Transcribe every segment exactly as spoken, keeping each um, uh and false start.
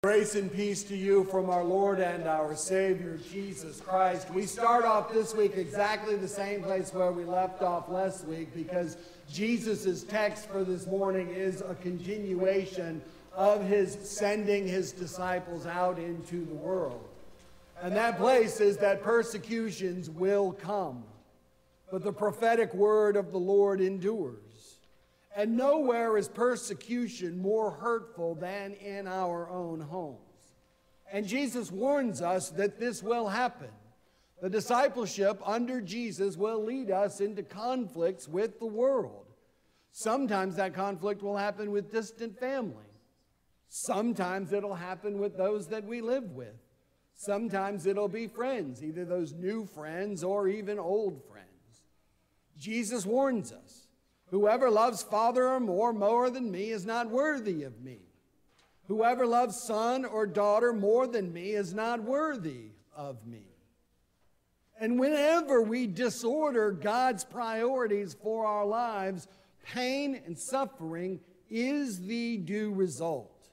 Grace and peace to you from our Lord and our Savior, Jesus Christ. We start off this week exactly the same place where we left off last week because Jesus' text for this morning is a continuation of his sending his disciples out into the world. And that place is that persecutions will come, but the prophetic word of the Lord endures. And nowhere is persecution more hurtful than in our own homes. And Jesus warns us that this will happen. The discipleship under Jesus will lead us into conflicts with the world. Sometimes that conflict will happen with distant family. Sometimes it'll happen with those that we live with. Sometimes it'll be friends, either those new friends or even old friends. Jesus warns us. Whoever loves father or more more than me is not worthy of me. Whoever loves son or daughter more than me is not worthy of me. And whenever we disorder God's priorities for our lives, pain and suffering is the due result.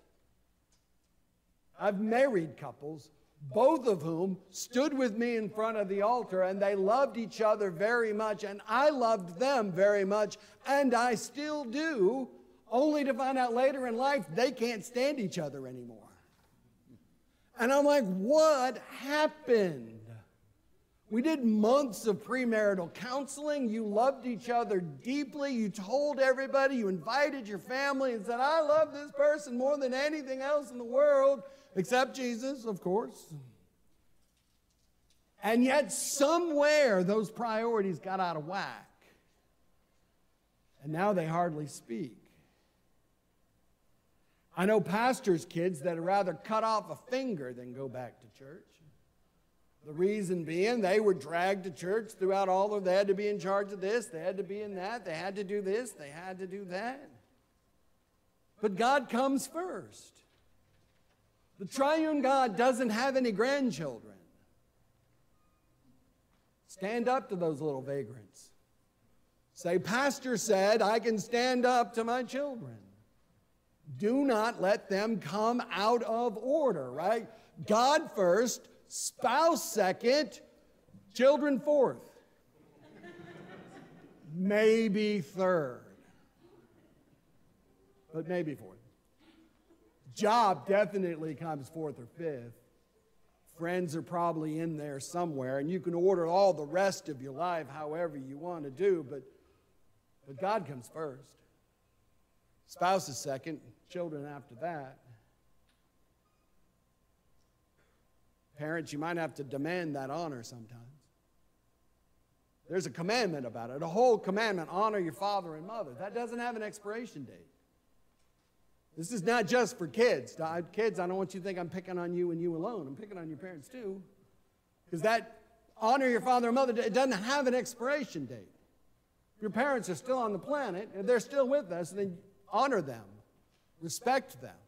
I've married couples, both of whom stood with me in front of the altar, and they loved each other very much, and I loved them very much, and I still do, only to find out later in life they can't stand each other anymore. And I'm like, what happened? We did months of premarital counseling. You loved each other deeply. You told everybody. You invited your family and said, I love this person more than anything else in the world, except Jesus, of course. And yet somewhere those priorities got out of whack. And now they hardly speak. I know pastors' kids that would rather cut off a finger than go back to church. The reason being they were dragged to church throughout all of, they had to be in charge of this, they had to be in that, they had to do this, they had to do that. But God comes first. The triune God doesn't have any grandchildren. Stand up to those little vagrants. Say, Pastor said I can stand up to my children. Do not let them come out of order, right? God first, spouse second, children fourth. Maybe third. But maybe fourth. Job definitely comes fourth or fifth. Friends are probably in there somewhere, and you can order all the rest of your life however you want to do, but, but God comes first. Spouse is second, children after that. Parents, you might have to demand that honor sometimes. There's a commandment about it, a whole commandment, honor your father and mother. That doesn't have an expiration date. This is not just for kids. Kids, I don't want you to think I'm picking on you and you alone. I'm picking on your parents too. Because that honor your father and mother, it doesn't have an expiration date. Your parents are still on the planet, and they're still with us, and then honor them. Respect them.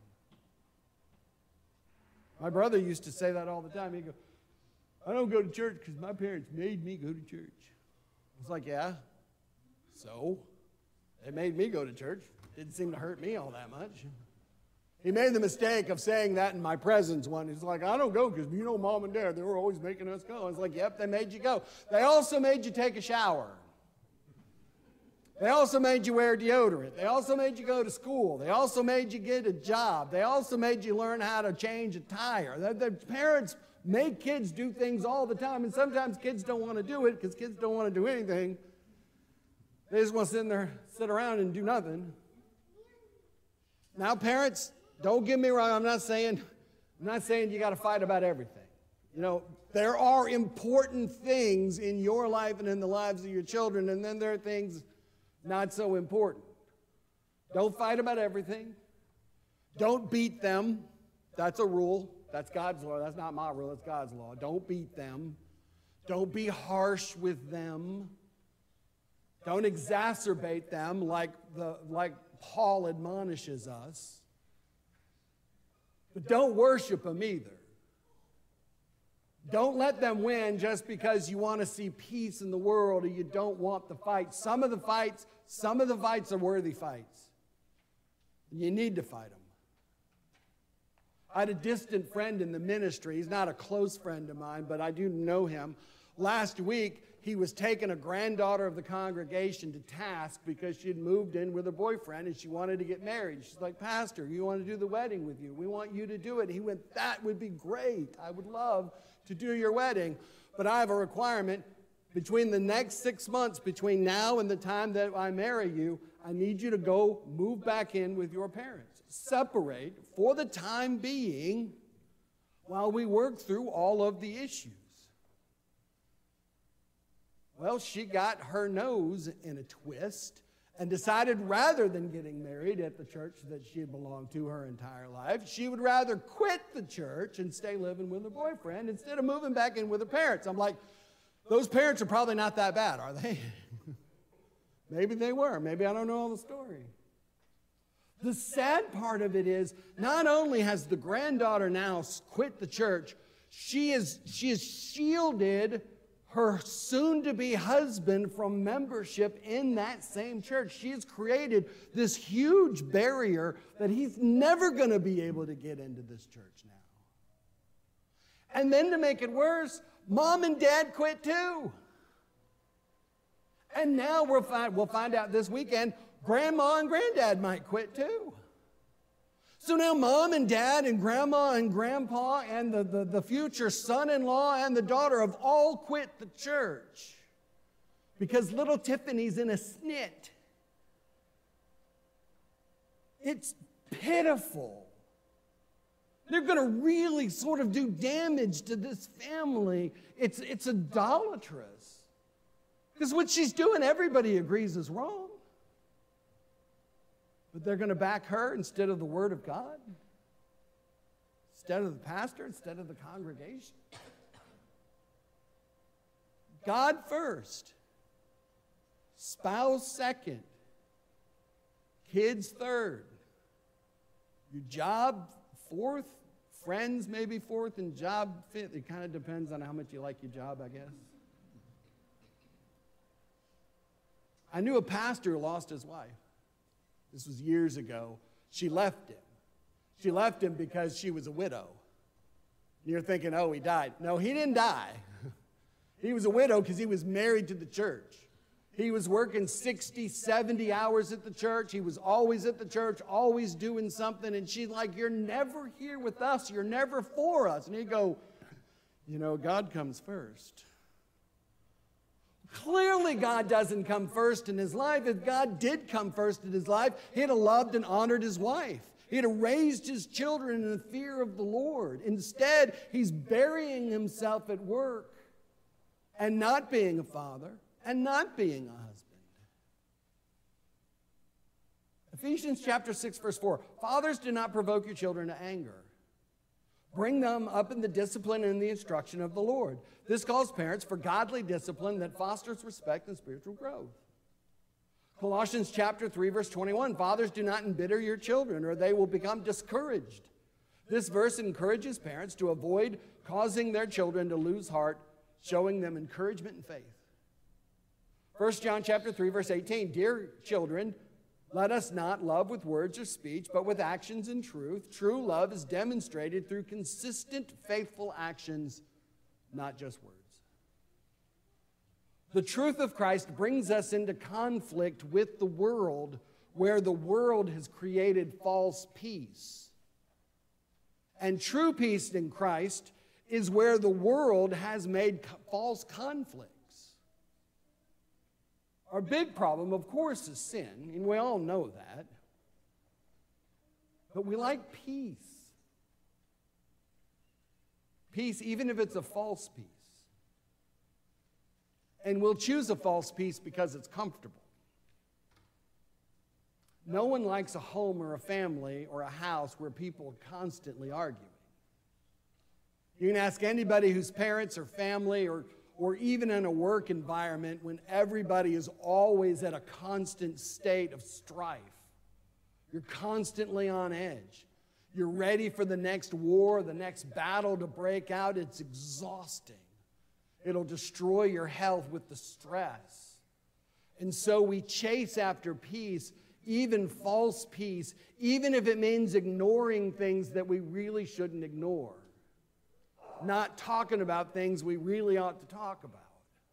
My brother used to say that all the time. He'd go, I don't go to church because my parents made me go to church. I was like, yeah, so? They made me go to church. Didn't seem to hurt me all that much. He made the mistake of saying that in my presence one. He's like, I don't go because, you know, Mom and Dad, they were always making us go. I was like, yep, they made you go. They also made you take a shower. They also made you wear deodorant. They also made you go to school. They also made you get a job. They also made you learn how to change a tire. The, the parents make kids do things all the time, and sometimes kids don't want to do it because kids don't want to do anything. They just want to sit in there, sit around and do nothing. Now, parents, don't get me wrong. I'm not saying, I'm not saying you got to fight about everything. You know, there are important things in your life and in the lives of your children, and then there are things not so important. Don't fight about everything. Don't beat them. That's a rule. That's God's law. That's not my rule. That's God's law. Don't beat them. Don't be harsh with them. Don't exacerbate them like the like Paul admonishes us. But don't worship them either. Don't let them win just because you want to see peace in the world or you don't want the fight. Some of the fights, some of the fights are worthy fights. You need to fight them. I had a distant friend in the ministry. He's not a close friend of mine, but I do know him. Last week, he was taking a granddaughter of the congregation to task because she had moved in with her boyfriend and she wanted to get married. She's like, Pastor, you want to do the wedding with you? We want you to do it. He went, that would be great. I would love to do your wedding, but I have a requirement. Between the next six months, between now and the time that I marry you, I need you to go move back in with your parents. Separate for the time being while we work through all of the issues. Well, she got her nose in a twist and decided rather than getting married at the church that she had belonged to her entire life, she would rather quit the church and stay living with her boyfriend instead of moving back in with her parents. I'm like, those parents are probably not that bad, are they? Maybe they were. Maybe I don't know all the story. The sad part of it is, not only has the granddaughter now quit the church, she is, she has shielded her soon-to-be husband from membership in that same church. She has created this huge barrier that he's never going to be able to get into this church now. And then to make it worse, Mom and Dad quit too. And now we'll find, we'll find out this weekend, Grandma and Granddad might quit too. So now Mom and Dad and Grandma and Grandpa and the, the, the future son-in-law and the daughter have all quit the church because little Tiffany's in a snit. It's pitiful. They're going to really sort of do damage to this family. It's, it's idolatrous. Because what she's doing, everybody agrees is wrong. But they're going to back her instead of the Word of God, instead of the pastor, instead of the congregation. God first, spouse second, kids third, your job fourth, friends maybe fourth, and job fifth. It kind of depends on how much you like your job, I guess. I knew a pastor who lost his wife. This was years ago. She left him. She left him because she was a widow. You're thinking, oh, he died. No, he didn't die. He was a widow because he was married to the church. He was working sixty, seventy hours at the church. He was always at the church, always doing something. And she's like, you're never here with us. You're never for us. And he'd go, you know, God comes first. Clearly, God doesn't come first in his life. If God did come first in his life, he'd have loved and honored his wife. He'd have raised his children in the fear of the Lord. Instead, he's burying himself at work and not being a father and not being a husband. Ephesians chapter six, verse four. Fathers, do not provoke your children to anger. Bring them up in the discipline and the instruction of the Lord. This calls parents for godly discipline that fosters respect and spiritual growth. Colossians chapter three, verse twenty-one. Fathers, do not embitter your children, or they will become discouraged. This verse encourages parents to avoid causing their children to lose heart, showing them encouragement and faith. First John chapter three, verse eighteen. Dear children, let us not love with words or speech, but with actions and truth. True love is demonstrated through consistent, faithful actions, not just words. The truth of Christ brings us into conflict with the world, where the world has created false peace. And true peace in Christ is where the world has made false conflicts. Our big problem, of course, is sin, and we all know that. But we like peace. Peace, even if it's a false peace. And we'll choose a false peace because it's comfortable. No one likes a home or a family or a house where people are constantly arguing. You can ask anybody whose parents or family or or even in a work environment when everybody is always at a constant state of strife. You're constantly on edge. You're ready for the next war, the next battle to break out. It's exhausting. It'll destroy your health with the stress. And so we chase after peace even false peace, even if it means ignoring things that we really shouldn't ignore, not talking about things we really ought to talk about.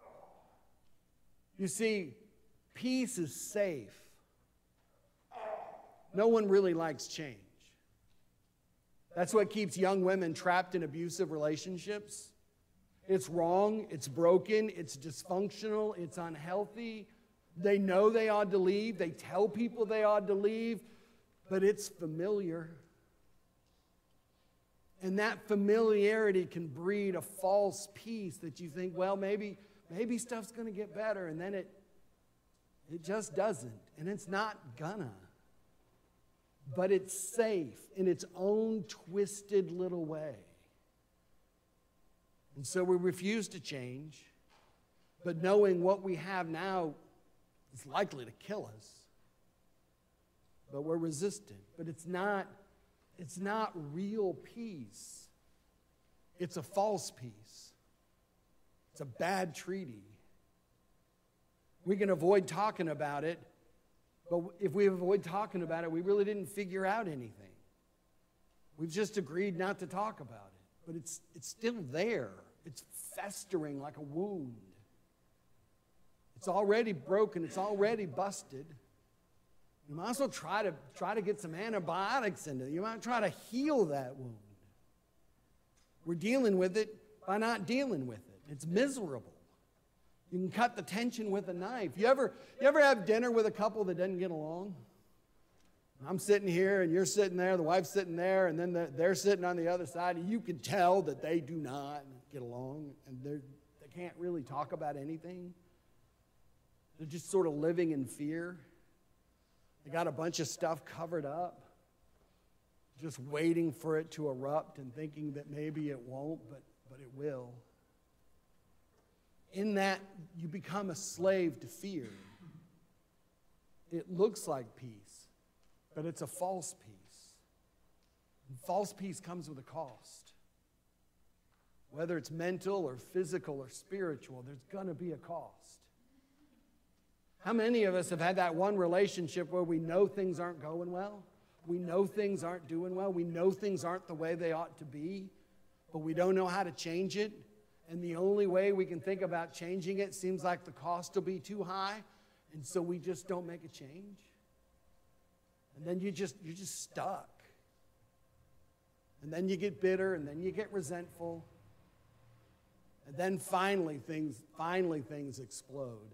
You see, peace is safe. No one really likes change. That's what keeps young women trapped in abusive relationships. It's wrong, it's broken, it's dysfunctional, it's unhealthy. They know they ought to leave, they tell people they ought to leave, but it's familiar. And that familiarity can breed a false peace that you think, well, maybe, maybe stuff's going to get better, and then it, it just doesn't, and it's not gonna. But it's safe in its own twisted little way. And so we refuse to change, but knowing what we have now is likely to kill us. But we're resistant. But it's not, it's not real peace. It's a false peace. It's a bad treaty. We can avoid talking about it, but if we avoid talking about it, we really didn't figure out anything. We've just agreed not to talk about it. But it's, it's still there. It's festering like a wound. It's already broken. It's already busted. You might as well try to, try to get some antibiotics into it. You might try to heal that wound. We're dealing with it by not dealing with it. It's miserable. You can cut the tension with a knife. You ever, you ever have dinner with a couple that doesn't get along? I'm sitting here and you're sitting there, the wife's sitting there, and then they're, they're sitting on the other side, and you can tell that they do not get along, and they're, they can't really talk about anything. They're just sort of living in fear. They got a bunch of stuff covered up, just waiting for it to erupt and thinking that maybe it won't, but, but it will. In that, you become a slave to fear. It looks like peace, but it's a false peace. And false peace comes with a cost. Whether it's mental or physical or spiritual, there's going to be a cost. How many of us have had that one relationship where we know things aren't going well? We know things aren't doing well. We know things aren't the way they ought to be, but we don't know how to change it. And the only way we can think about changing it seems like the cost will be too high, and so we just don't make a change. And then you just, you're just stuck. And then you get bitter, and then you get resentful. And then finally things, finally things explode.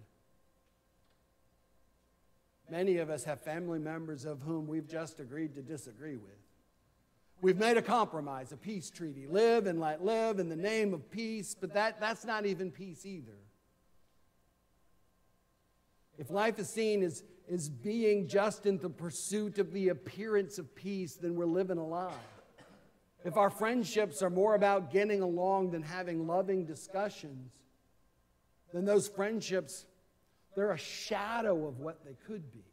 Many of us have family members of whom we've just agreed to disagree with. We've made a compromise, a peace treaty. Live and let live in the name of peace, but that, that's not even peace either. If life is seen as, as being just in the pursuit of the appearance of peace, then we're living a lie. If our friendships are more about getting along than having loving discussions, then those friendships, they're a shadow of what they could be.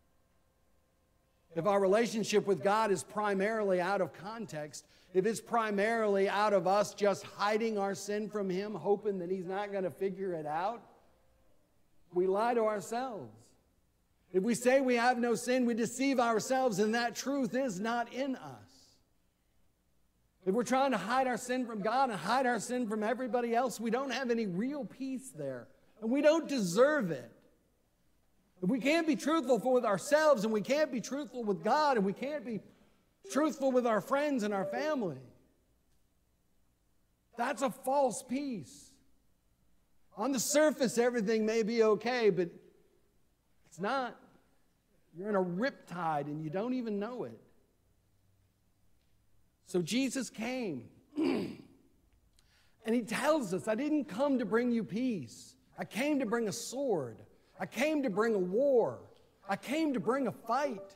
If our relationship with God is primarily out of context, if it's primarily out of us just hiding our sin from Him, hoping that He's not going to figure it out, we lie to ourselves. If we say we have no sin, we deceive ourselves, and that truth is not in us. If we're trying to hide our sin from God and hide our sin from everybody else, we don't have any real peace there, and we don't deserve it. If we can't be truthful with ourselves, and we can't be truthful with God, and we can't be truthful with our friends and our family, that's a false peace. On the surface, everything may be okay, but it's not. You're in a riptide, and you don't even know it. So Jesus came, and He tells us, I didn't come to bring you peace. I came to bring a sword. I came to bring a war. I came to bring a fight.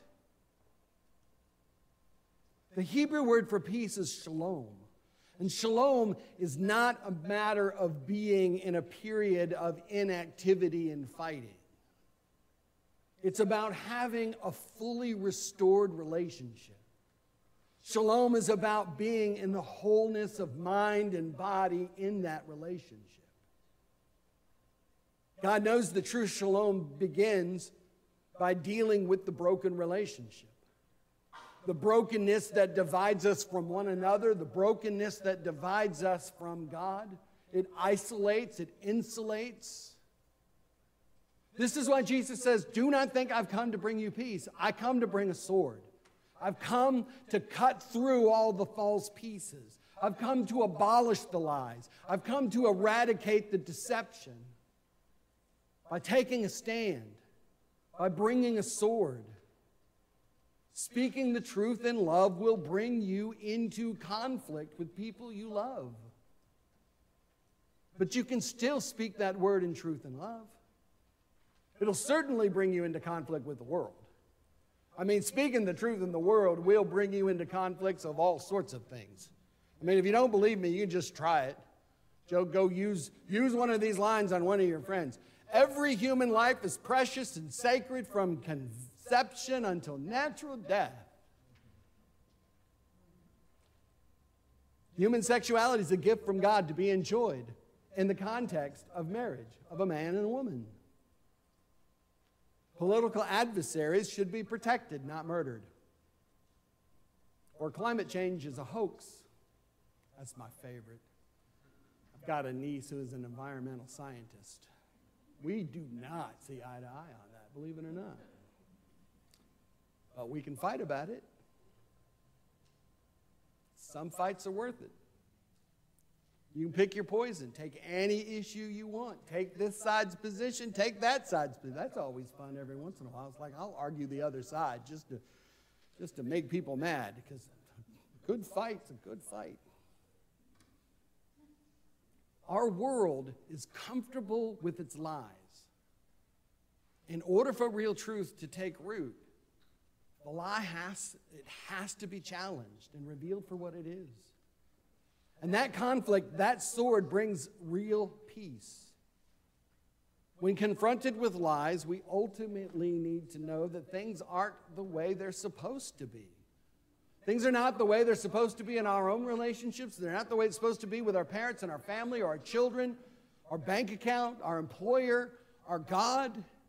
The Hebrew word for peace is shalom. And shalom is not a matter of being in a period of inactivity and fighting. It's about having a fully restored relationship. Shalom is about being in the wholeness of mind and body in that relationship. God knows the true shalom begins by dealing with the broken relationship. The brokenness that divides us from one another, the brokenness that divides us from God. It isolates, it insulates. This is why Jesus says, do not think I've come to bring you peace. I come to bring a sword. I've come to cut through all the false pieces. I've come to abolish the lies. I've come to eradicate the deception by taking a stand, by bringing a sword. Speaking the truth in love will bring you into conflict with people you love. But you can still speak that word in truth and love. It'll certainly bring you into conflict with the world. I mean, speaking the truth in the world will bring you into conflicts of all sorts of things. I mean, if you don't believe me, you can just try it. Joe, go use, use one of these lines on one of your friends. Every human life is precious and sacred from conception until natural death. Human sexuality is a gift from God to be enjoyed in the context of marriage, of a man and a woman. Political adversaries should be protected, not murdered. Or climate change is a hoax. That's my favorite. I've got a niece who is an environmental scientist. We do not see eye to eye on that, believe it or not. But we can fight about it. Some fights are worth it. You can pick your poison. Take any issue you want. Take this side's position. Take that side's position. That's always fun every once in a while. It's like, I'll argue the other side just to, just to make people mad, because a good fight's a good fight. Our world is comfortable with its lies. In order for real truth to take root, the lie has, it has to be challenged and revealed for what it is. And that conflict, that sword, brings real peace. When confronted with lies, we ultimately need to know that things aren't the way they're supposed to be. Things are not the way they're supposed to be in our own relationships. They're not the way it's supposed to be with our parents and our family or our children, our bank account, our employer, our God.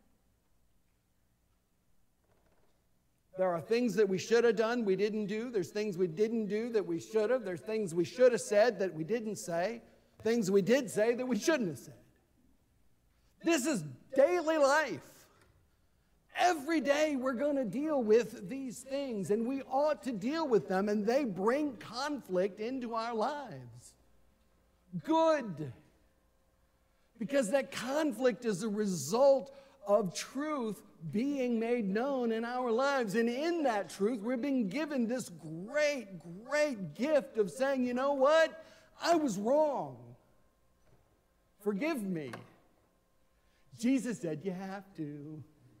There are things that we should have done, we didn't do. There's things we didn't do that we should have. There's things we should have said that we didn't say. Things we did say that we shouldn't have said. This is daily life. Every day we're going to deal with these things, and we ought to deal with them, and they bring conflict into our lives. Good. Because that conflict is a result of truth being made known in our lives. And in that truth, we're being given this great, great gift of saying, you know what? I was wrong. Forgive me. Jesus said you have to.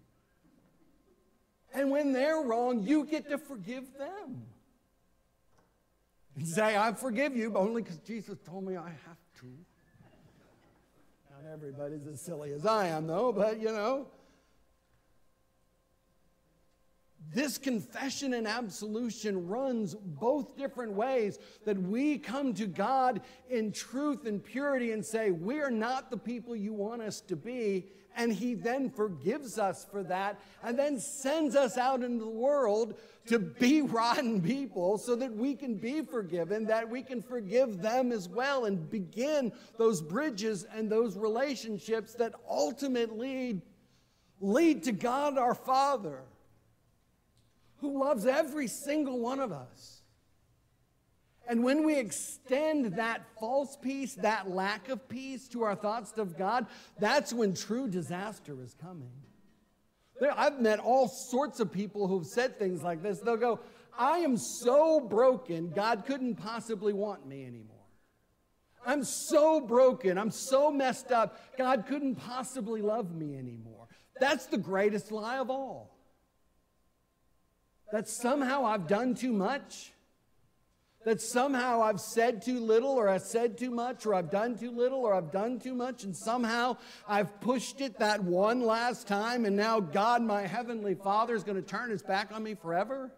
And when they're wrong, you get to forgive them. And say, I forgive you, but only because Jesus told me I have to. Not everybody's as silly as I am, though, but you know. This confession and absolution runs both different ways, that we come to God in truth and purity and say, we're not the people you want us to be, and He then forgives us for that, and then sends us out into the world to be rotten people so that we can be forgiven, that we can forgive them as well, and begin those bridges and those relationships that ultimately lead to God our Father, who loves every single one of us. And when we extend that false peace, that lack of peace to our thoughts of God, that's when true disaster is coming. There, I've met all sorts of people who've said things like this. They'll go, I am so broken, God couldn't possibly want me anymore. I'm so broken, I'm so messed up, God couldn't possibly love me anymore. That's the greatest lie of all. That somehow I've done too much, that somehow I've said too little, or I've said too much, or I've done too little, or I've done too much, and somehow I've pushed it that one last time, and now God, my heavenly Father, is going to turn His back on me forever.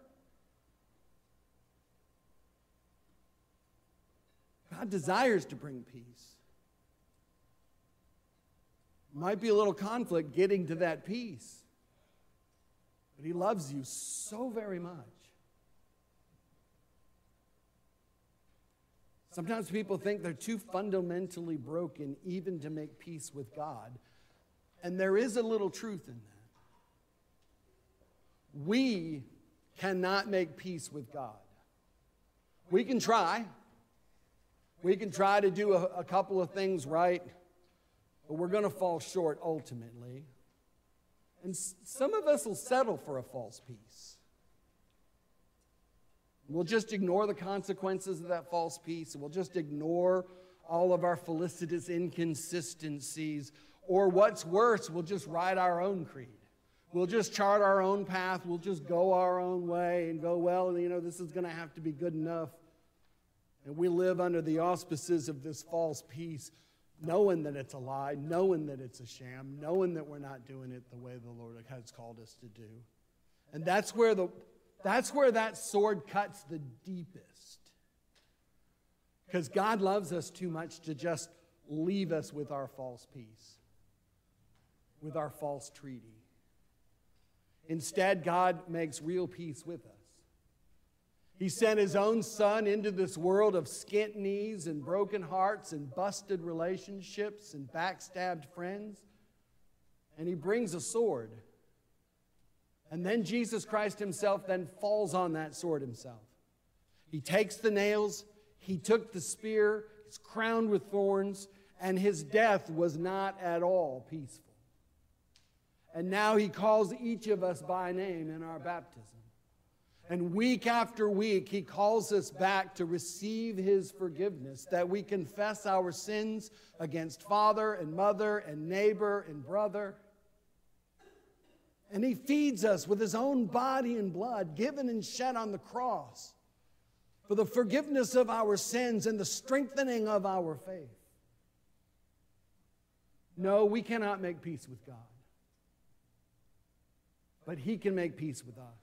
God desires to bring peace. Might be a little conflict getting to that peace. But he loves you so very much. Sometimes people think they're too fundamentally broken even to make peace with God. And there is a little truth in that. We cannot make peace with God. We can try. We can try to do a, a couple of things right, but we're going to fall short ultimately. And s- some of us will settle for a false peace. We'll just ignore the consequences of that false peace, and we'll just ignore all of our felicitous inconsistencies. Or what's worse, we'll just write our own creed. We'll just chart our own path. We'll just go our own way and go, well, you know, this is going to have to be good enough. And we live under the auspices of this false peace, knowing that it's a lie, knowing that it's a sham, knowing that we're not doing it the way the Lord has called us to do. And that's where the that's where that sword cuts the deepest. Because God loves us too much to just leave us with our false peace, with our false treaty. Instead, God makes real peace with us. He sent his own son into this world of skint knees and broken hearts and busted relationships and backstabbed friends. And he brings a sword. And then Jesus Christ himself then falls on that sword himself. He takes the nails, he took the spear, he's crowned with thorns, and his death was not at all peaceful. And now he calls each of us by name in our baptism. And week after week, he calls us back to receive his forgiveness, that we confess our sins against father and mother and neighbor and brother. And he feeds us with his own body and blood, given and shed on the cross, for the forgiveness of our sins and the strengthening of our faith. No, we cannot make peace with God. But he can make peace with us.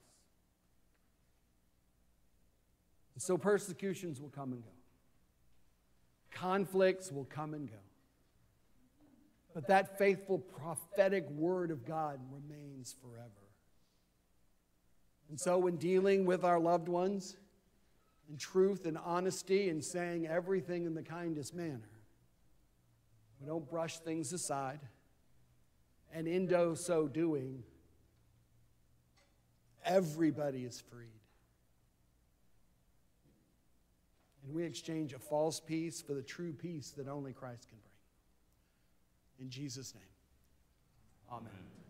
And so persecutions will come and go. Conflicts will come and go. But that faithful prophetic word of God remains forever. And so when dealing with our loved ones in truth and honesty and saying everything in the kindest manner, we don't brush things aside. And in so doing, everybody is freed. And we exchange a false peace for the true peace that only Christ can bring. In Jesus' name, amen. Amen.